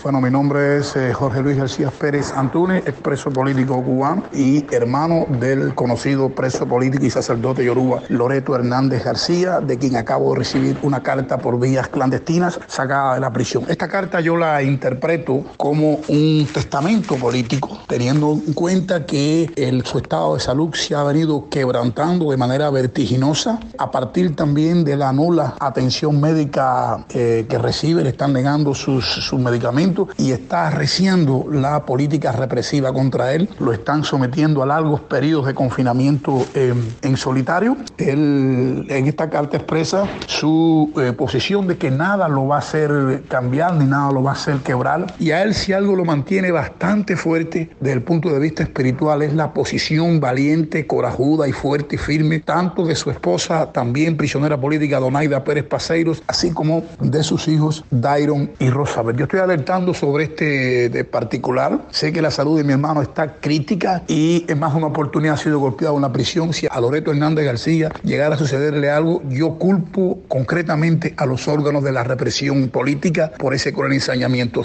Bueno, mi nombre es Jorge Luis García Pérez Antúnez, expreso político cubano y hermano del conocido preso político y sacerdote yoruba Loreto Hernández García, de quien acabo de recibir una carta por vías clandestinas sacada de la prisión. Esta carta yo la interpreto como un testamento político, teniendo en cuenta que su estado de salud se ha venido quebrantando de manera vertiginosa a partir también de la nula atención médica que recibe. Le están negando sus medicamentos y está arreciando la política represiva contra él. Lo están sometiendo a largos periodos de confinamiento en solitario. Él en esta carta expresa su posición de que nada lo va a hacer cambiar ni nada lo va a hacer quebrar, y a él si algo lo mantiene bastante fuerte desde el punto de vista espiritual es la posición valiente, corajuda y fuerte y firme tanto de su esposa, también prisionera política, Donaida Pérez Paceiros, así como de sus hijos Dairon y Rosabel. Yo estoy alertando sobre este de particular. Sé que la salud de mi hermano está crítica y en más de una oportunidad ha sido golpeado en la prisión. Si a Loreto Hernández García llegara a sucederle algo, yo culpo concretamente a los órganos de la represión política por ese cruel ensañamiento.